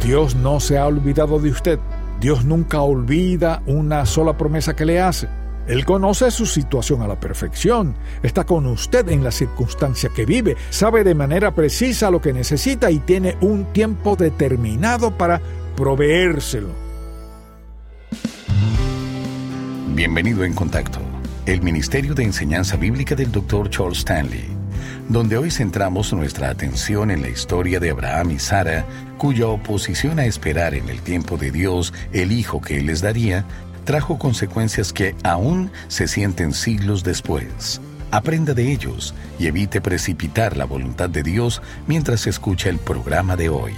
Dios no se ha olvidado de usted. Dios nunca olvida una sola promesa que le hace. Él conoce su situación a la perfección. Está con usted en la circunstancia que vive. Sabe de manera precisa lo que necesita y tiene un tiempo determinado para proveérselo. Bienvenido en Contacto, el Ministerio de Enseñanza Bíblica del Dr. Charles Stanley, donde hoy centramos nuestra atención en la historia de Abraham y Sara, cuya oposición a esperar en el tiempo de Dios el hijo que Él les daría, trajo consecuencias que aún se sienten siglos después. Aprenda de ellos y evite precipitar la voluntad de Dios mientras escucha el programa de hoy.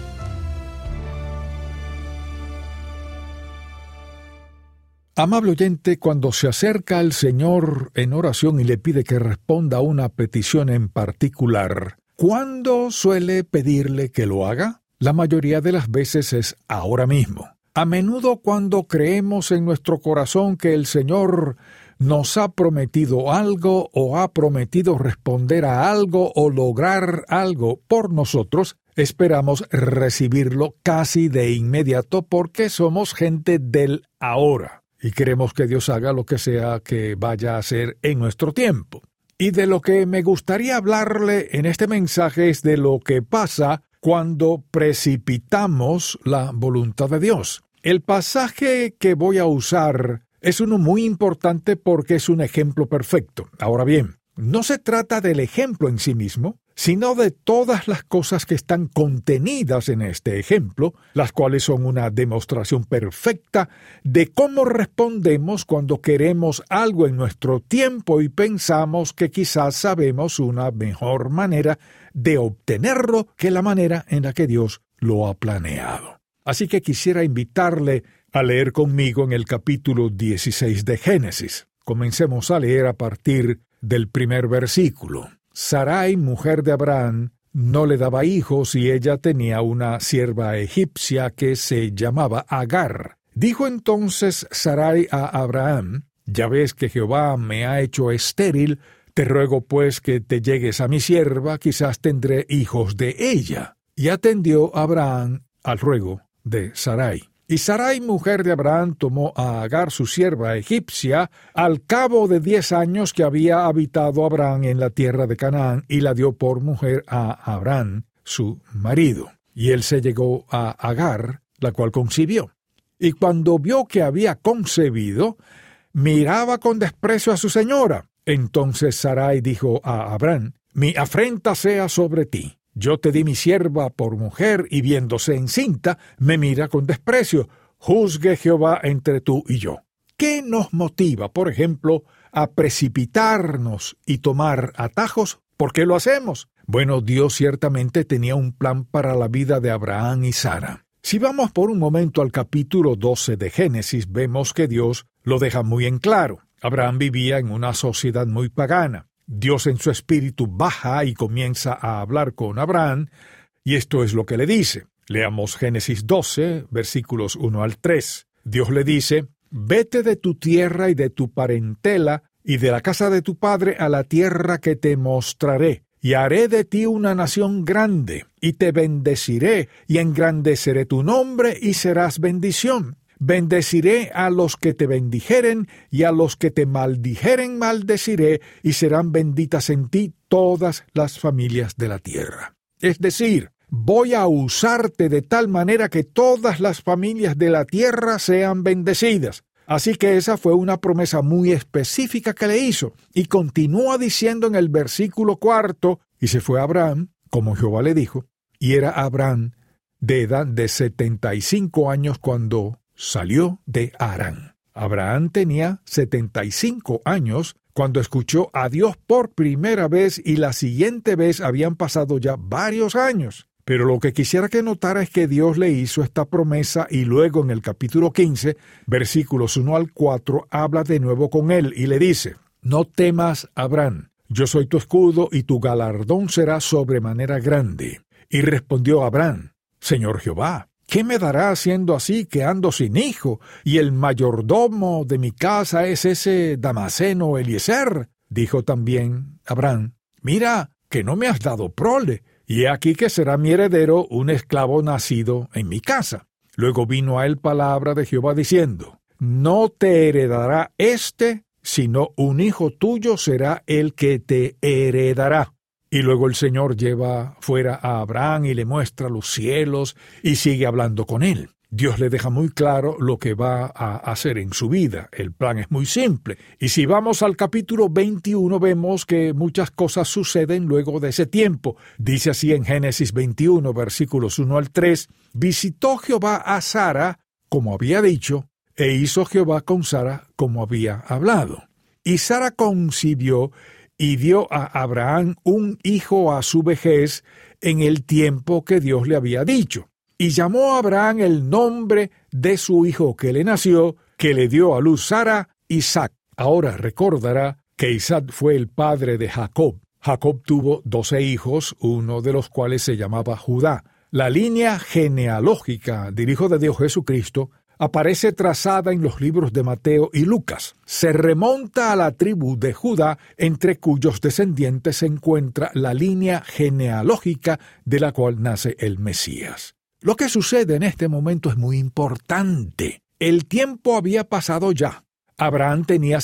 Amable oyente, cuando se acerca al Señor en oración y le pide que responda a una petición en particular, ¿cuándo suele pedirle que lo haga? La mayoría de las veces es ahora mismo. A menudo cuando creemos en nuestro corazón que el Señor nos ha prometido algo o ha prometido responder a algo o lograr algo por nosotros, esperamos recibirlo casi de inmediato porque somos gente del ahora y queremos que Dios haga lo que sea que vaya a hacer en nuestro tiempo. Y de lo que me gustaría hablarle en este mensaje es de lo que pasa cuando precipitamos la voluntad de Dios. El pasaje que voy a usar es uno muy importante porque es un ejemplo perfecto. Ahora bien, no se trata del ejemplo en sí mismo, sino de todas las cosas que están contenidas en este ejemplo, las cuales son una demostración perfecta de cómo respondemos cuando queremos algo en nuestro tiempo y pensamos que quizás sabemos una mejor manera de obtenerlo que la manera en la que Dios lo ha planeado. Así que quisiera invitarle a leer conmigo en el capítulo 16 de Génesis. Comencemos a leer a partir del primer versículo. Sarai, mujer de Abraham, no le daba hijos y ella tenía una sierva egipcia que se llamaba Agar. Dijo entonces Sarai a Abraham: «Ya ves que Jehová me ha hecho estéril, te ruego pues que te llegues a mi sierva, quizás tendré hijos de ella». Y atendió Abraham al ruego de Sarai. Y Sarai, mujer de Abraham, tomó a Agar, su sierva egipcia, al cabo de 10 años que había habitado Abraham en la tierra de Canaán, y la dio por mujer a Abraham, su marido. Y él se llegó a Agar, la cual concibió. Y cuando vio que había concebido, miraba con desprecio a su señora. Entonces Sarai dijo a Abraham: «Mi afrenta sea sobre ti. Yo te di mi sierva por mujer, y viéndose encinta, me mira con desprecio. Juzgue Jehová entre tú y yo». ¿Qué nos motiva, por ejemplo, a precipitarnos y tomar atajos? ¿Por qué lo hacemos? Bueno, Dios ciertamente tenía un plan para la vida de Abraham y Sara. Si vamos por un momento al capítulo 12 de Génesis, vemos que Dios lo deja muy en claro. Abraham vivía en una sociedad muy pagana. Dios en su espíritu baja y comienza a hablar con Abraham, y esto es lo que le dice. Leamos Génesis 12, versículos 1 al 3. Dios le dice: «Vete de tu tierra y de tu parentela y de la casa de tu padre a la tierra que te mostraré, y haré de ti una nación grande, y te bendeciré, y engrandeceré tu nombre, y serás bendición. Bendeciré a los que te bendijeren, y a los que te maldijeren maldeciré, y serán benditas en ti todas las familias de la tierra». Es decir, voy a usarte de tal manera que todas las familias de la tierra sean bendecidas. Así que esa fue una promesa muy específica que le hizo. Y continúa diciendo en el versículo 4, «Y se fue Abraham, como Jehová le dijo, y era Abraham de edad de 75 años cuando salió de Harán». Abraham tenía 75 años cuando escuchó a Dios por primera vez, y la siguiente vez habían pasado ya varios años. Pero lo que quisiera que notara es que Dios le hizo esta promesa, y luego en el capítulo 15, versículos 1 al 4, habla de nuevo con él y le dice: «No temas, Abraham, yo soy tu escudo y tu galardón será sobremanera grande». Y respondió Abraham: «Señor Jehová, ¿qué me dará siendo así que ando sin hijo, y el mayordomo de mi casa es ese Damaseno Eliezer?» Dijo también Abraham: «Mira, que no me has dado prole, y he aquí que será mi heredero un esclavo nacido en mi casa. Luego vino a él palabra de Jehová diciendo: no te heredará sino un hijo tuyo será el que te heredará. Y luego el Señor lleva fuera a Abraham y le muestra los cielos y sigue hablando con él. Dios le deja muy claro lo que va a hacer en su vida. El plan es muy simple. Y si vamos al capítulo 21, vemos que muchas cosas suceden luego de ese tiempo. Dice así en Génesis 21, versículos 1 al 3, visitó Jehová a Sara, como había dicho, e hizo Jehová con Sara como había hablado. Y Sara concibió y dio a Abraham un hijo a su vejez en el tiempo que Dios le había dicho. Y llamó a Abraham el nombre de su hijo que le nació, que le dio a luz Sara, Isaac. Ahora recordará que Isaac fue el padre de Jacob. Jacob tuvo 12 hijos, uno de los cuales se llamaba Judá. La línea genealógica del Hijo de Dios Jesucristo aparece trazada en los libros de Mateo y Lucas. Se remonta a la tribu de Judá, entre cuyos descendientes se encuentra la línea genealógica de la cual nace el Mesías. Lo que sucede en este momento es muy importante. El tiempo había pasado ya. Abraham tenía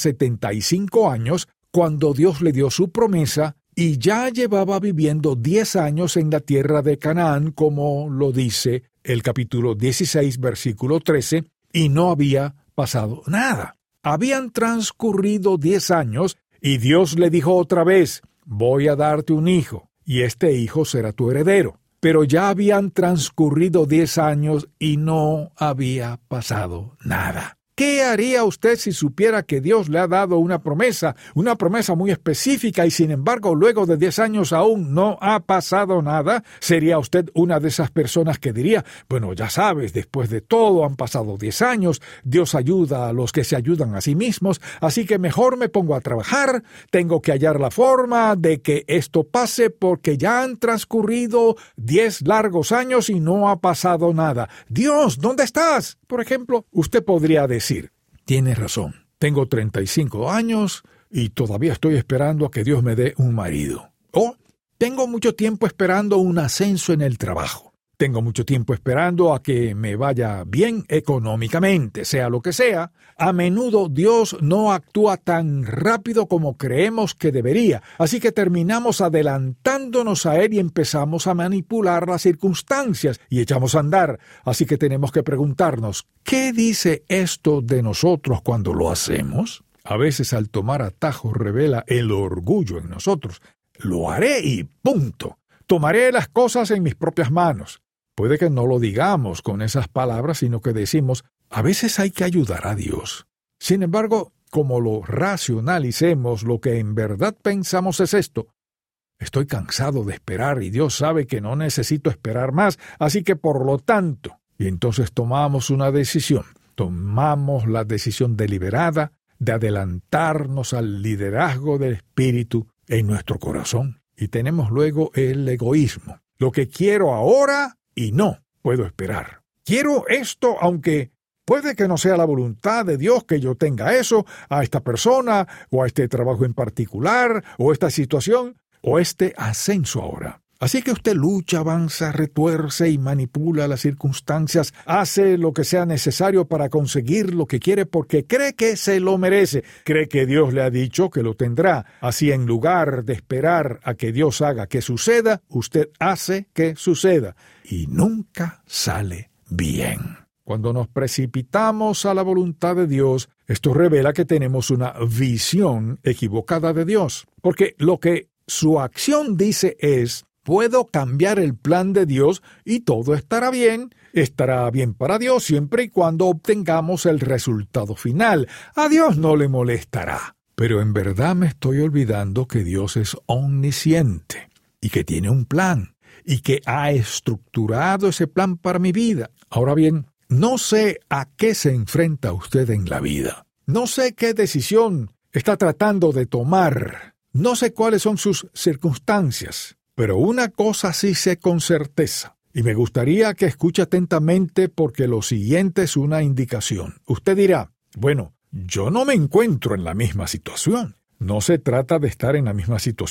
75 años cuando Dios le dio su promesa y ya llevaba viviendo 10 años en la tierra de Canaán, como lo dice el capítulo 16, versículo 13, y no había pasado nada. Habían transcurrido 10 años y Dios le dijo otra vez: voy a darte un hijo, y este hijo será tu heredero. Pero ya habían transcurrido 10 años y no había pasado nada. ¿Qué haría usted si supiera que Dios le ha dado una promesa muy específica y sin embargo luego de 10 años aún no ha pasado nada? ¿Sería usted una de esas personas que diría: bueno, ya sabes, después de todo han pasado 10 años, Dios ayuda a los que se ayudan a sí mismos, así que mejor me pongo a trabajar, tengo que hallar la forma de que esto pase porque ya han transcurrido 10 largos años y no ha pasado nada? Dios, ¿dónde estás? Por ejemplo, usted podría decir: tienes razón, tengo 35 años y todavía estoy esperando a que Dios me dé un marido. O tengo mucho tiempo esperando un ascenso en el trabajo. Tengo mucho tiempo esperando a que me vaya bien económicamente, sea lo que sea. A menudo Dios no actúa tan rápido como creemos que debería, así que terminamos adelantándonos a Él y empezamos a manipular las circunstancias y echamos a andar. Así que tenemos que preguntarnos: ¿qué dice esto de nosotros cuando lo hacemos? A veces al tomar atajos revela el orgullo en nosotros. Lo haré y punto. Tomaré las cosas en mis propias manos. Puede que no lo digamos con esas palabras, sino que decimos: a veces hay que ayudar a Dios. Sin embargo, como lo racionalicemos, lo que en verdad pensamos es esto: estoy cansado de esperar y Dios sabe que no necesito esperar más, así que por lo tanto, y entonces tomamos una decisión. Tomamos la decisión deliberada de adelantarnos al liderazgo del Espíritu en nuestro corazón. Y tenemos luego el egoísmo. Lo que quiero ahora y no puedo esperar. Quiero esto, aunque puede que no sea la voluntad de Dios que yo tenga eso, a esta persona, o a este trabajo en particular, o esta situación, o este ascenso ahora. Así que usted lucha, avanza, retuerce y manipula las circunstancias, hace lo que sea necesario para conseguir lo que quiere porque cree que se lo merece, cree que Dios le ha dicho que lo tendrá. Así, en lugar de esperar a que Dios haga que suceda, usted hace que suceda y nunca sale bien. Cuando nos precipitamos a la voluntad de Dios, esto revela que tenemos una visión equivocada de Dios, porque lo que su acción dice es: puedo cambiar el plan de Dios y todo estará bien para Dios siempre y cuando obtengamos el resultado final. A Dios no le molestará. Pero en verdad me estoy olvidando que Dios es omnisciente y que tiene un plan y que ha estructurado ese plan para mi vida. Ahora bien, no sé a qué se enfrenta usted en la vida. No sé qué decisión está tratando de tomar. No sé cuáles son sus circunstancias. Pero una cosa sí sé con certeza, y me gustaría que escuche atentamente porque lo siguiente es una indicación. Usted dirá: bueno, yo no me encuentro en la misma situación. No se trata de estar en la misma situación,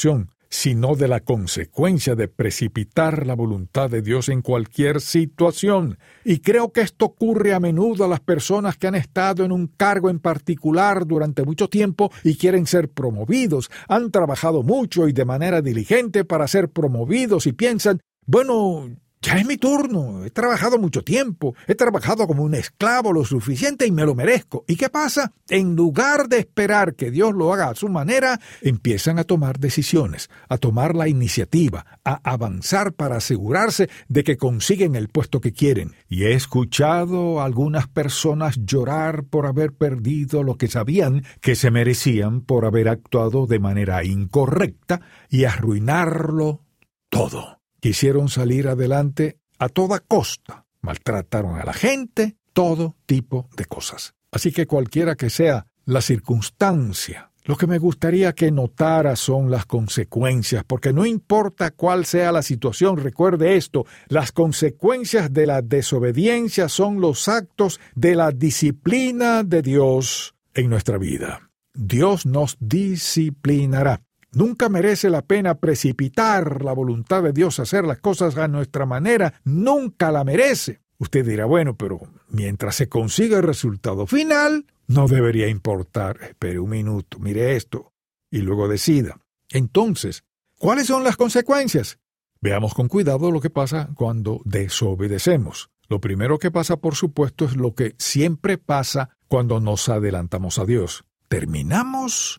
sino de la consecuencia de precipitar la voluntad de Dios en cualquier situación. Y creo que esto ocurre a menudo a las personas que han estado en un cargo en particular durante mucho tiempo y quieren ser promovidos. Han trabajado mucho y de manera diligente para ser promovidos y piensan, bueno, ya es mi turno, he trabajado mucho tiempo, he trabajado como un esclavo lo suficiente y me lo merezco. ¿Y qué pasa? En lugar de esperar que Dios lo haga a su manera, empiezan a tomar decisiones, a tomar la iniciativa, a avanzar para asegurarse de que consiguen el puesto que quieren. Y he escuchado a algunas personas llorar por haber perdido lo que sabían que se merecían por haber actuado de manera incorrecta y arruinarlo todo. Quisieron salir adelante a toda costa, maltrataron a la gente, todo tipo de cosas. Así que cualquiera que sea la circunstancia, lo que me gustaría que notara son las consecuencias, porque no importa cuál sea la situación, recuerde esto, las consecuencias de la desobediencia son los actos de la disciplina de Dios en nuestra vida. Dios nos disciplinará. Nunca merece la pena precipitar la voluntad de Dios a hacer las cosas a nuestra manera. Nunca la merece. Usted dirá, bueno, pero mientras se consiga el resultado final, no debería importar. Espere un minuto, mire esto, y luego decida. Entonces, ¿cuáles son las consecuencias? Veamos con cuidado lo que pasa cuando desobedecemos. Lo primero que pasa, por supuesto, es lo que siempre pasa cuando nos adelantamos a Dios. Terminamos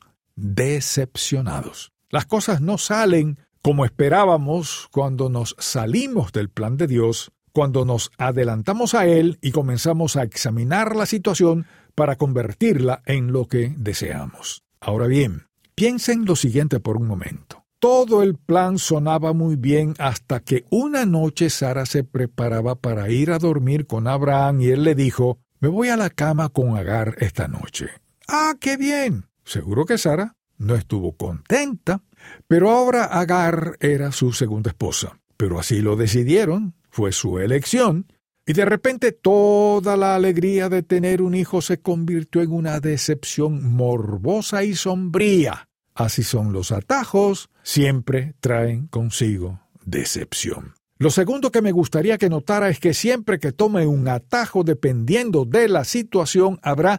decepcionados. Las cosas no salen como esperábamos cuando nos salimos del plan de Dios, cuando nos adelantamos a Él y comenzamos a examinar la situación para convertirla en lo que deseamos. Ahora bien, piensen lo siguiente por un momento. Todo el plan sonaba muy bien hasta que una noche Sara se preparaba para ir a dormir con Abraham y él le dijo, me voy a la cama con Agar esta noche. ¡Ah, qué bien! Seguro que Sara no estuvo contenta, pero ahora Agar era su segunda esposa. Pero así lo decidieron, fue su elección, y de repente toda la alegría de tener un hijo se convirtió en una decepción morbosa y sombría. Así son los atajos, siempre traen consigo decepción. Lo segundo que me gustaría que notara es que siempre que tome un atajo, dependiendo de la situación, habrá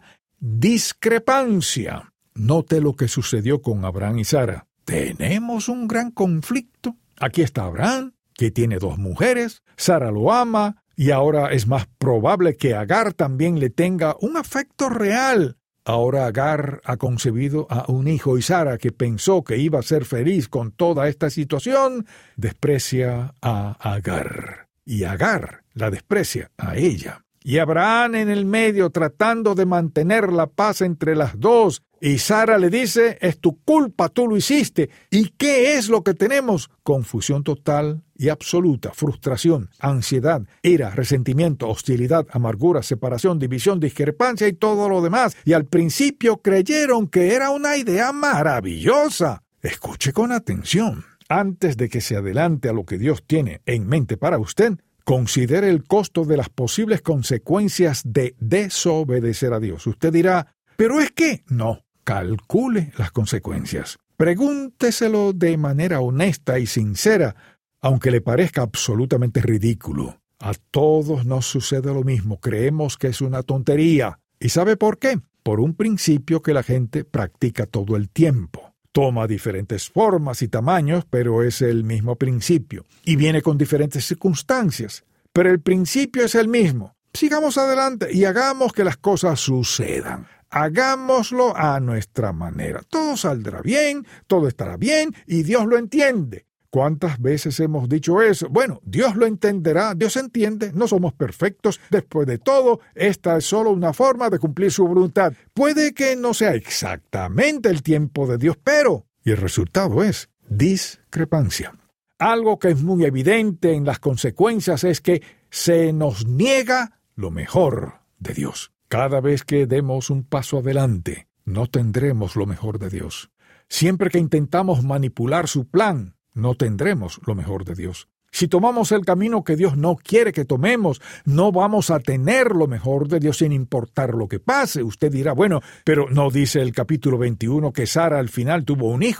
discrepancia. Note lo que sucedió con Abraham y Sara. Tenemos un gran conflicto. Aquí está Abraham, que tiene 2 mujeres. Sara lo ama y ahora es más probable que Agar también le tenga un afecto real. Ahora Agar ha concebido a un hijo y Sara, que pensó que iba a ser feliz con toda esta situación, desprecia a Agar. Y Agar la desprecia a ella. Y Abraham en el medio tratando de mantener la paz entre las dos. Y Sara le dice, es tu culpa, tú lo hiciste. ¿Y qué es lo que tenemos? Confusión total y absoluta, frustración, ansiedad, ira, resentimiento, hostilidad, amargura, separación, división, discrepancia y todo lo demás. Y al principio creyeron que era una idea maravillosa. Escuche con atención. Antes de que se adelante a lo que Dios tiene en mente para usted, considere el costo de las posibles consecuencias de desobedecer a Dios. Usted dirá, ¿pero es que? No, calcule las consecuencias. Pregúnteselo de manera honesta y sincera, aunque le parezca absolutamente ridículo. A todos nos sucede lo mismo, creemos que es una tontería. ¿Y sabe por qué? Por un principio que la gente practica todo el tiempo. Toma diferentes formas y tamaños, pero es el mismo principio. Y viene con diferentes circunstancias. Pero el principio es el mismo. Sigamos adelante y hagamos que las cosas sucedan. Hagámoslo a nuestra manera. Todo saldrá bien, todo estará bien y Dios lo entiende. ¿Cuántas veces hemos dicho eso? Bueno, Dios lo entenderá, Dios entiende, no somos perfectos. Después de todo, esta es solo una forma de cumplir su voluntad. Puede que no sea exactamente el tiempo de Dios, pero... Y el resultado es discrepancia. Algo que es muy evidente en las consecuencias es que se nos niega lo mejor de Dios. Cada vez que demos un paso adelante, no tendremos lo mejor de Dios. Siempre que intentamos manipular su plan, no tendremos lo mejor de Dios. Si tomamos el camino que Dios no quiere que tomemos, no vamos a tener lo mejor de Dios sin importar lo que pase. Usted dirá, bueno, pero ¿no dice el capítulo 21 que Sara al final tuvo un hijo?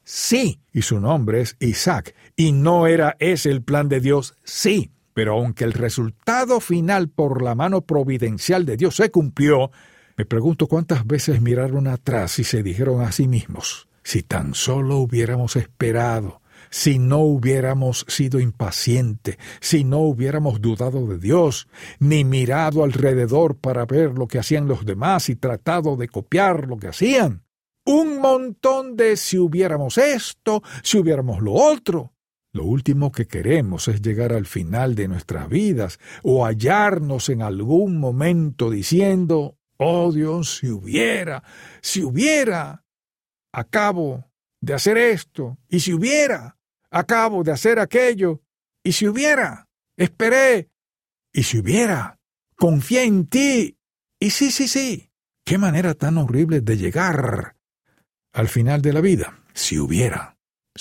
Sí. Y su nombre es Isaac. ¿Y no era ese el plan de Dios? Sí. Pero aunque el resultado final por la mano providencial de Dios se cumplió, me pregunto cuántas veces miraron atrás y se dijeron a sí mismos, si tan solo hubiéramos esperado, si no hubiéramos sido impacientes, si no hubiéramos dudado de Dios, ni mirado alrededor para ver lo que hacían los demás y tratado de copiar lo que hacían. Un montón de si hubiéramos esto, si hubiéramos lo otro. Lo último que queremos es llegar al final de nuestras vidas o hallarnos en algún momento diciendo, oh Dios, si hubiera, acabo de hacer esto, y si hubiera, acabo de hacer aquello, y si hubiera, esperé, y si hubiera, confié en ti, y sí. Qué manera tan horrible de llegar al final de la vida. Si hubiera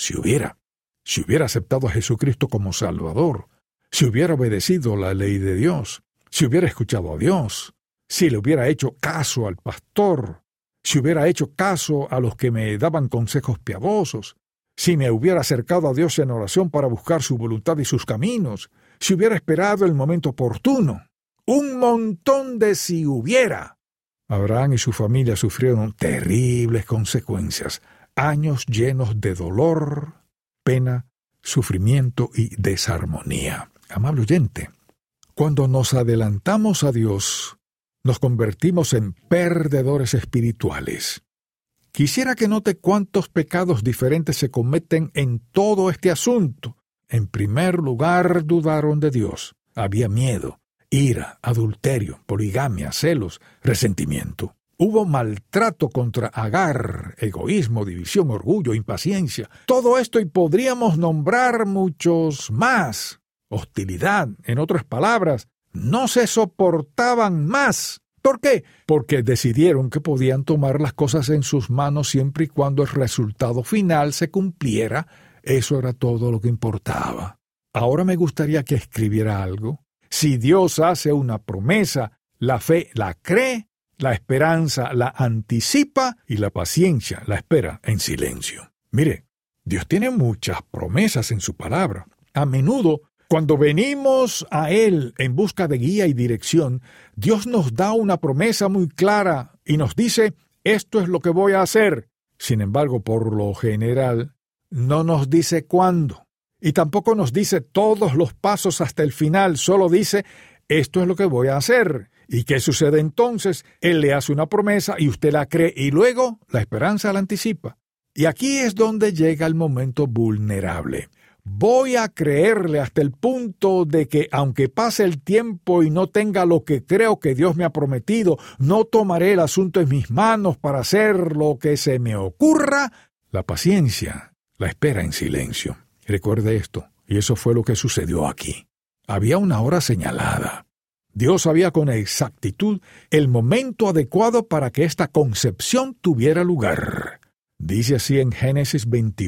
aceptado a Jesucristo como Salvador, si hubiera obedecido la ley de Dios, si hubiera escuchado a Dios, si le hubiera hecho caso al pastor, si hubiera hecho caso a los que me daban consejos piadosos, si me hubiera acercado a Dios en oración para buscar su voluntad y sus caminos, si hubiera esperado el momento oportuno. Un montón de si hubiera. Abraham y su familia sufrieron terribles consecuencias, años llenos de dolor, pena, sufrimiento y desarmonía. Amable oyente, cuando nos adelantamos a Dios, nos convertimos en perdedores espirituales. Quisiera que note cuántos pecados diferentes se cometen en todo este asunto. En primer lugar, dudaron de Dios. Había miedo, ira, adulterio, poligamia, celos, resentimiento. Hubo maltrato contra Agar, egoísmo, división, orgullo, impaciencia. Todo esto y podríamos nombrar muchos más. Hostilidad, en otras palabras, no se soportaban más. ¿Por qué? Porque decidieron que podían tomar las cosas en sus manos siempre y cuando el resultado final se cumpliera. Eso era todo lo que importaba. Ahora me gustaría que escribiera algo. Si Dios hace una promesa, la fe la cree, la esperanza la anticipa y la paciencia la espera en silencio. Mire, Dios tiene muchas promesas en su palabra. A menudo, cuando venimos a Él en busca de guía y dirección, Dios nos da una promesa muy clara y nos dice, esto es lo que voy a hacer. Sin embargo, por lo general, no nos dice cuándo. Y tampoco nos dice todos los pasos hasta el final, solo dice, esto es lo que voy a hacer. ¿Y qué sucede entonces? Él le hace una promesa y usted la cree y luego la esperanza la anticipa. Y aquí es donde llega el momento vulnerable. Voy a creerle hasta el punto de que, aunque pase el tiempo y no tenga lo que creo que Dios me ha prometido, no tomaré el asunto en mis manos para hacer lo que se me ocurra. La paciencia la espera en silencio. Recuerde esto, y eso fue lo que sucedió aquí. Había una hora señalada. Dios sabía con exactitud el momento adecuado para que esta concepción tuviera lugar. Dice así en Génesis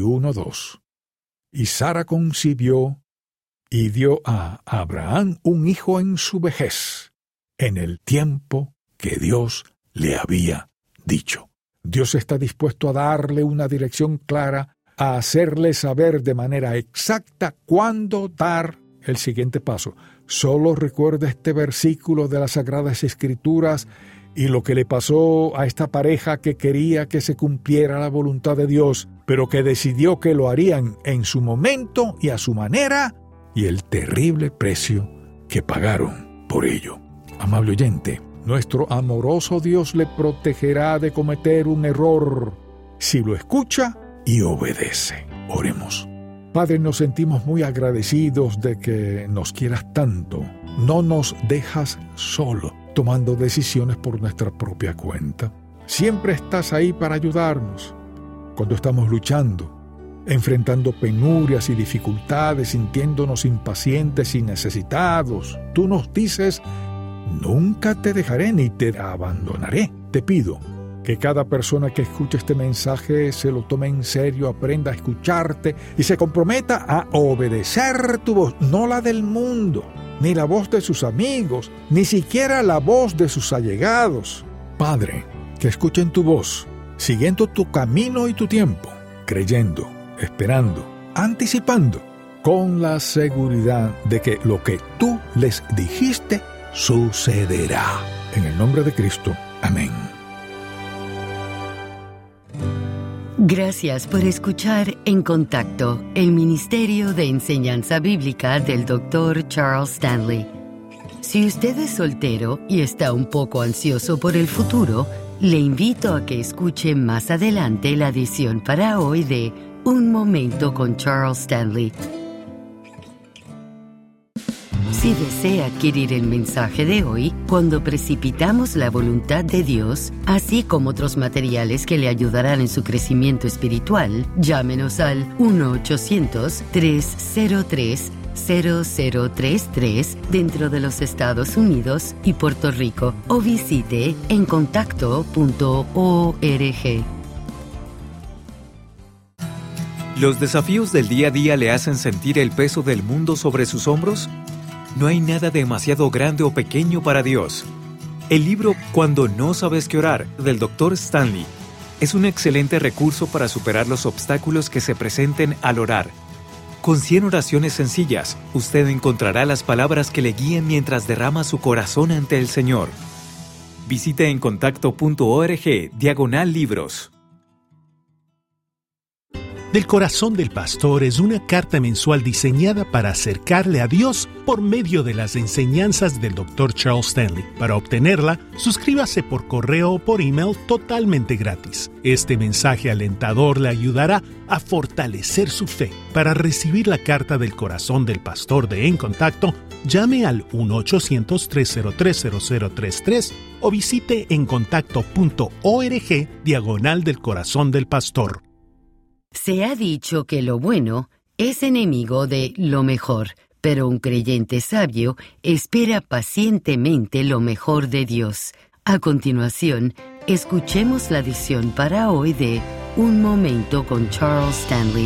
21:2. Y Sara concibió y dio a Abraham un hijo en su vejez, en el tiempo que Dios le había dicho. Dios está dispuesto a darle una dirección clara, a hacerle saber de manera exacta cuándo dar el siguiente paso. Solo recuerda este versículo de las Sagradas Escrituras y lo que le pasó a esta pareja que quería que se cumpliera la voluntad de Dios, pero que decidió que lo harían en su momento y a su manera, y el terrible precio que pagaron por ello. Amable oyente, nuestro amoroso Dios le protegerá de cometer un error si lo escucha y obedece. Oremos. Padre, nos sentimos muy agradecidos de que nos quieras tanto. No nos dejas solo, tomando decisiones por nuestra propia cuenta. Siempre estás ahí para ayudarnos. Cuando estamos luchando, enfrentando penurias y dificultades, sintiéndonos impacientes y necesitados, tú nos dices, nunca te dejaré ni te abandonaré. Te pido que cada persona que escuche este mensaje se lo tome en serio, aprenda a escucharte y se comprometa a obedecer tu voz, no la del mundo, ni la voz de sus amigos, ni siquiera la voz de sus allegados. Padre, que escuchen tu voz, siguiendo tu camino y tu tiempo. creyendo, esperando, anticipando, con la seguridad de que lo que tú les dijiste sucederá. En el nombre de Cristo. Amén. Gracias por escuchar En Contacto, el Ministerio de Enseñanza Bíblica del Dr. Charles Stanley. Si usted es soltero y está un poco ansioso por el futuro, le invito a que escuche más adelante la edición para hoy de Un Momento con Charles Stanley. Si desea adquirir el mensaje de hoy, Cuando precipitamos la voluntad de Dios, así como otros materiales que le ayudarán en su crecimiento espiritual, llámenos al 1-800-303-0033 dentro de los Estados Unidos y Puerto Rico, o visite encontacto.org. ¿Los desafíos del día a día le hacen sentir el peso del mundo sobre sus hombros? No hay nada demasiado grande o pequeño para Dios. El libro Cuando no sabes qué orar, del Dr. Stanley, es un excelente recurso para superar los obstáculos que se presenten al orar. Con 100 oraciones sencillas, usted encontrará las palabras que le guíen mientras derrama su corazón ante el Señor. Visite encontacto.org/libros. Del Corazón del Pastor es una carta mensual diseñada para acercarle a Dios por medio de las enseñanzas del Dr. Charles Stanley. Para obtenerla, suscríbase por correo o por email totalmente gratis. Este mensaje alentador le ayudará a fortalecer su fe. Para recibir la carta del Corazón del Pastor de En Contacto, llame al 1-800-303-0033 o visite encontacto.org/del Corazón del Pastor. Se ha dicho que lo bueno es enemigo de lo mejor, pero un creyente sabio espera pacientemente lo mejor de Dios. A continuación, escuchemos la edición para hoy de Un Momento con Charles Stanley.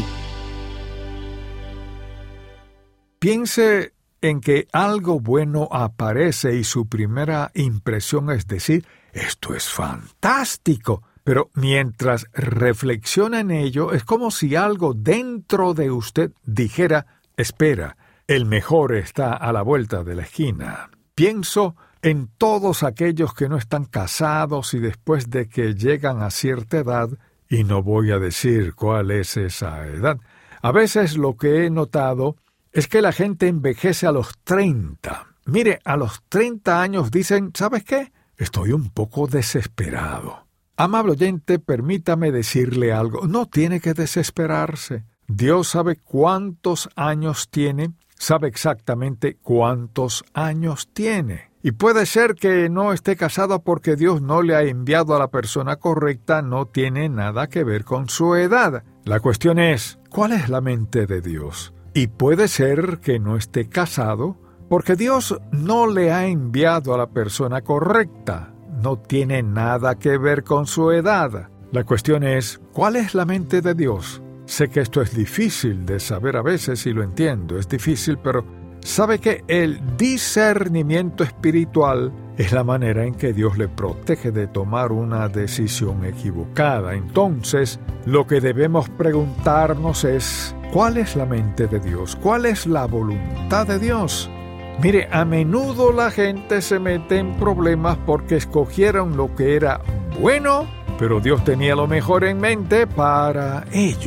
Piense en que algo bueno aparece y su primera impresión es decir, esto es fantástico. Pero mientras reflexiona en ello, es como si algo dentro de usted dijera, espera, el mejor está a la vuelta de la esquina. Pienso en todos aquellos que no están casados y después de que llegan a cierta edad, y no voy a decir cuál es esa edad, a veces lo que he notado es que la gente envejece a los 30. Mire, a los 30 años dicen, ¿sabes qué? Estoy un poco desesperado. Amable oyente, permítame decirle algo. No tiene que desesperarse. Dios sabe cuántos años tiene, sabe exactamente cuántos años tiene. Y puede ser que no esté casado porque Dios no le ha enviado a la persona correcta, no tiene nada que ver con su edad. La cuestión es, ¿cuál es la mente de Dios? Y puede ser que no esté casado porque Dios no le ha enviado a la persona correcta. No tiene nada que ver con su edad. La cuestión es, ¿cuál es la mente de Dios? Sé que esto es difícil de saber a veces y lo entiendo, es difícil, pero sabe que el discernimiento espiritual es la manera en que Dios le protege de tomar una decisión equivocada. Entonces, lo que debemos preguntarnos es, ¿cuál es la mente de Dios? ¿Cuál es la voluntad de Dios? Mire, a menudo la gente se mete en problemas porque escogieron lo que era bueno, pero Dios tenía lo mejor en mente para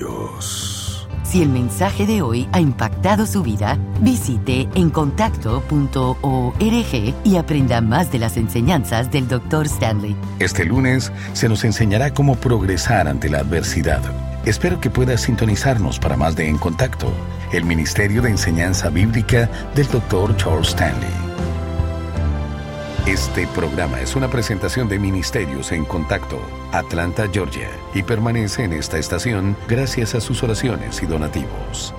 ellos. Si el mensaje de hoy ha impactado su vida, visite encontacto.org y aprenda más de las enseñanzas del Dr. Stanley. Este lunes se nos enseñará cómo progresar ante la adversidad. Espero que puedas sintonizarnos para más de En Contacto, el Ministerio de Enseñanza Bíblica del Dr. Charles Stanley. Este programa es una presentación de Ministerios En Contacto, Atlanta, Georgia, y permanece en esta estación gracias a sus oraciones y donativos.